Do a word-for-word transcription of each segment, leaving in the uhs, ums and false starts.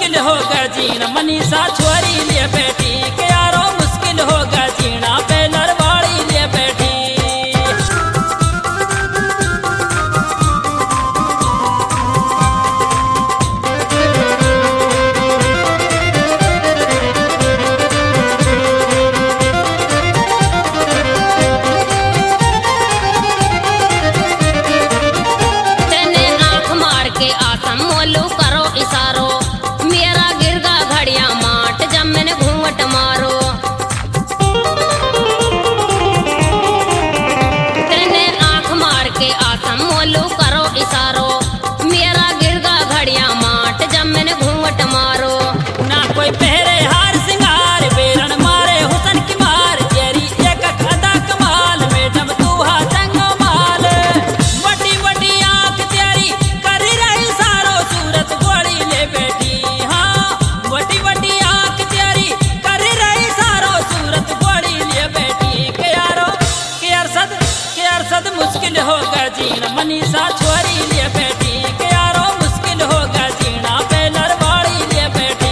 मुश्किल होगा जीना मनीषा छोरी लिए बैठी के यारो मुश्किल होगा जीना बेलर वाली लिए बैठी। तेने आंख मार के आसम मोलू करो इशारो, मेरा गिरगा घड़िया माट जब मैंने घूंघट मारो। तेने आंख मार के आसम मोलू करो इशारो, मेरा गिरगा घड़िया माट जब मैंने घूंघट मारो। ना कोई पहरे हार सिंगार बेरन मारे हुसन की मार तेरी एक अदा कमाल मैडम तू हा चंगो माल। बड़ी बड़ी आंख तेरी कर रही सारो सूरत गोली ले बैठी। हाँ बड़ी बड़ी आंख तेरी कर रही सारो सूरत गोली ले बैठी के यारो के अरसद के अरसद मुश्किल होगा जीना मनीषा छोरी ले बैठी के यारो मुश्किल होगा जीना बेलर वाली ले बैठी।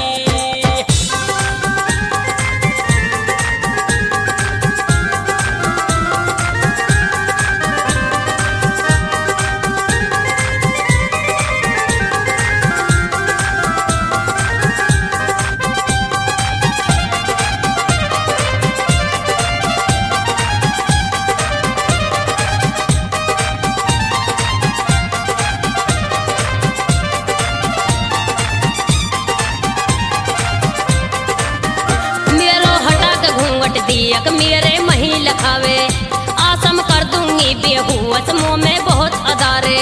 मेरो हटा के घूंघट दियक मेरे मही लखावे, आसम कर दूंगी बेहुअत मुँह में बहुत अदारे।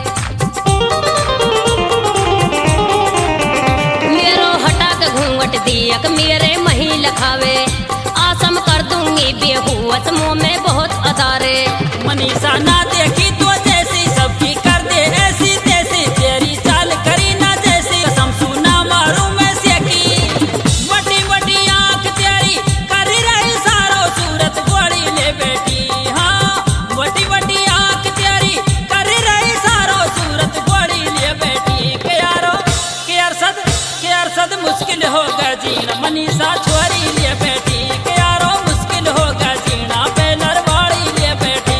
मेरो हटा के घूंघट दियक मेरे मही लखावे, आसम कर दूंगी बेहुअत मुँह में बहुत अदारे। मनीषा ना देखी तो जैसी सबकी कर दे ऐसी तैसी तेरी चाल करी ना जैसी कसम सुना मारू मैं सेकी। बड़ी बड़ी आंख तेरी कर रही सारो सूरत गोली ले बैठी। हाँ बड़ी बड़ी आंख तेरी कर रही सारो सूरत गोली ले बैठी के यारो के अरसद के अरसद मुश्किल होगा जीना मनीषा छोरी ले बैठी के यारो मुश्किल होगा जीना बेलर वाली ले बैठी।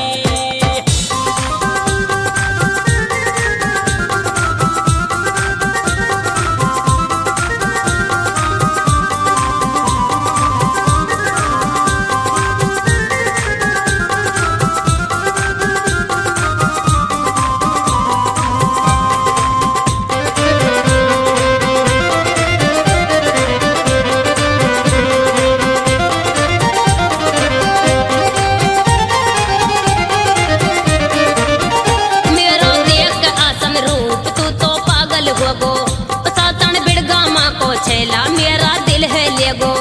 मेरो देख के आसम रूप तू तो पागल हो गो, सातन बिड़गा माँ को छेला मेरा दिल है लेगो।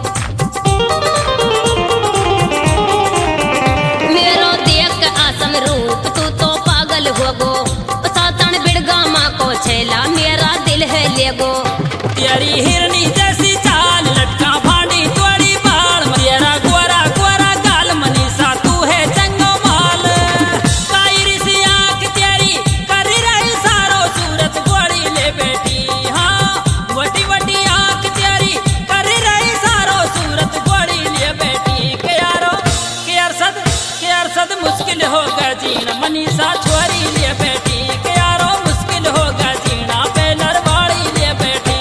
मेरो देख के आसम रूप तू तो पागल हो गो, सातन बिड़गा माँ को छेला मेरा दिल है लेगो। तेरी हिरनी जैसी चाल लटका भांडी तोड़ी बाल तेरा गोरा गोरा गाल मनीषा तू है चंगो माल। कायरी सी आंख तेरी कर रही सारो सूरत गोली ले बैठी। हाँ बड़ी बड़ी आंख तेरी कर रही सारो सूरत गोली ले बैठी के यारो के अरसद के अरसद मुश्किल होगा जीना मनीषा छोरी ले बैठी के यारो मुश्किल होगा जीना बेलर वाली ले बैठी।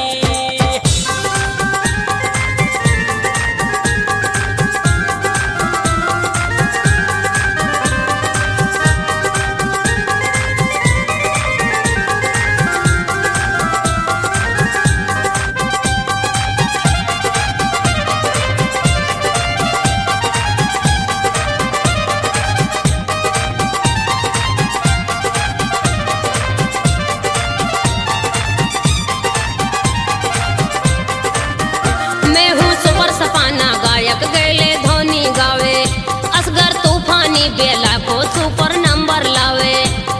मैं हूँ सुपर सपाना गायक गैले धोनी गावे, असगर तूफानी बेला को सुपर नंबर लावे।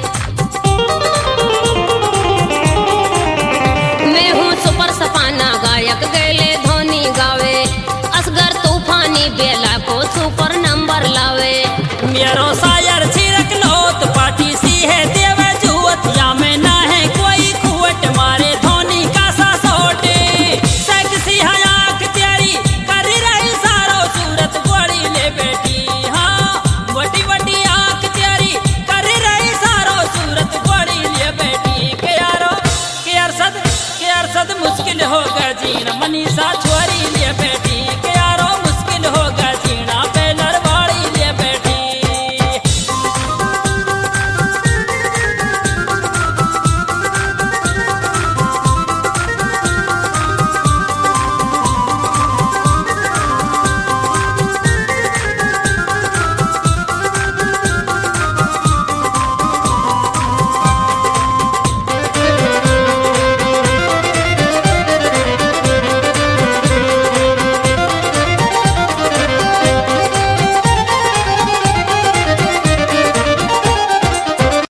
मैं हूँ सुपर सपाना गायक गैले धोनी गावे, असगर तूफानी बेला को सुपर नंबर लावे। मेरो शायर छिरक लोत पाटी सी है देव जुवत या में ना है कोई कुवट मारे धोनी का सा सोटे। दिल हो गजीन मनीषा छोरी लिए बैठी